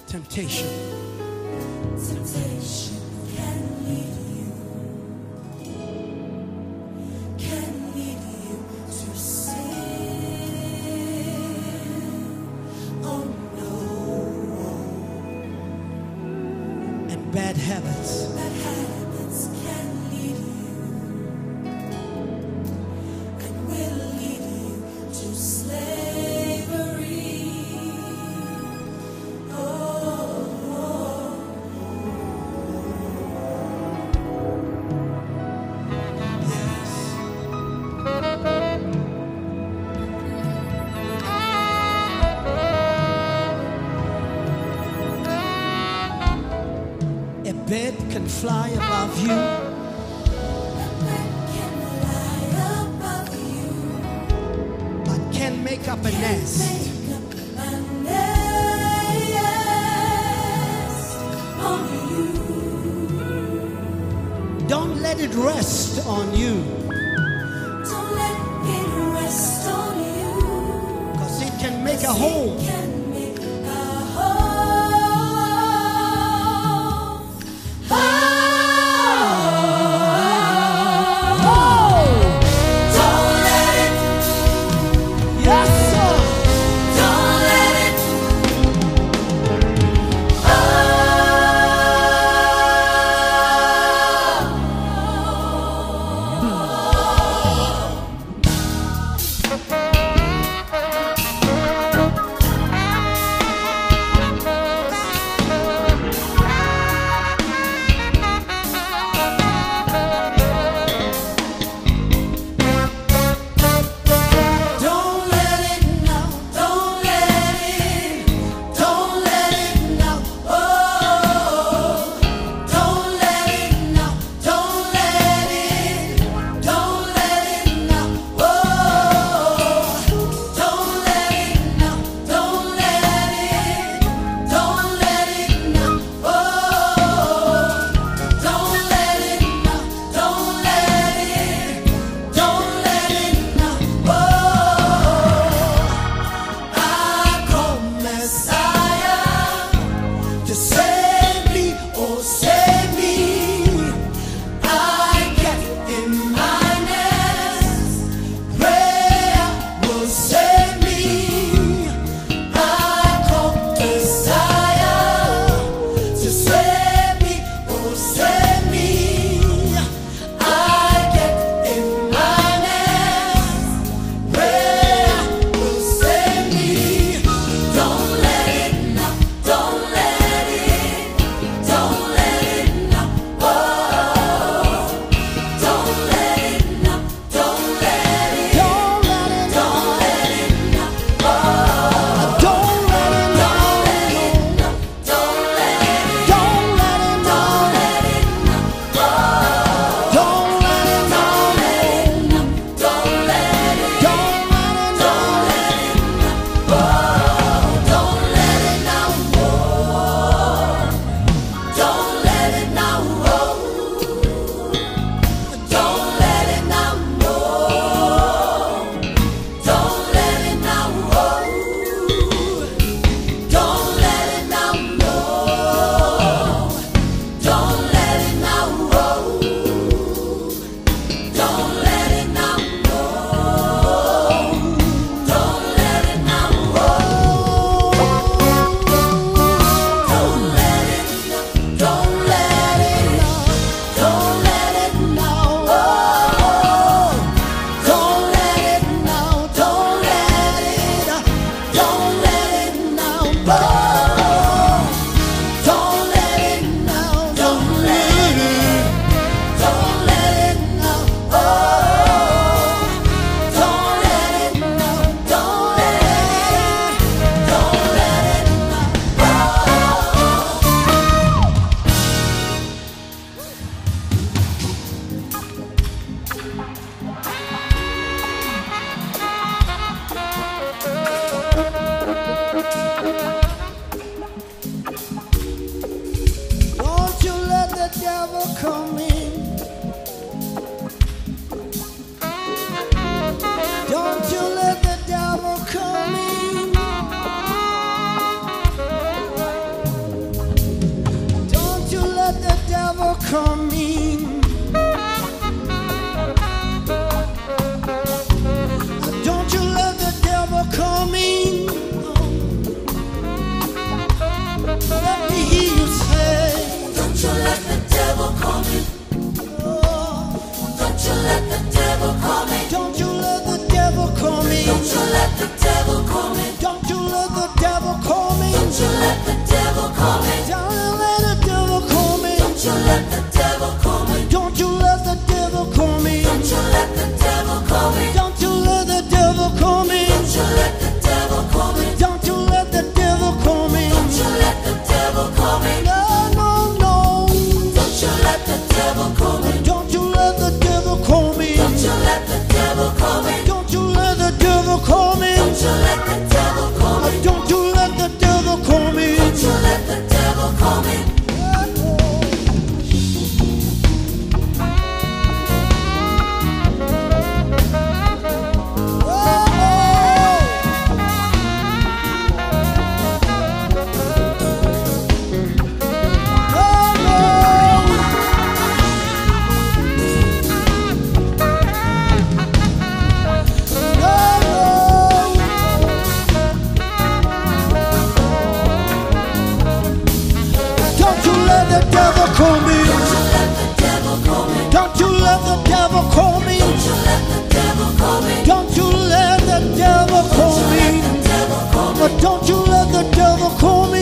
Temptation. Temptation can lead you to sin. Oh no. And bad habits. Bad habits can lead you and will lead you to slavery. A bed can fly above you. But can't make up a nest. Don't let it rest on you. Don't let it rest on you. 'Cause it can make a hole. the devil call me? Don't you let the devil call me. Don't you let the devil call me? Don't you let the devil call me. Don't you let the devil call me?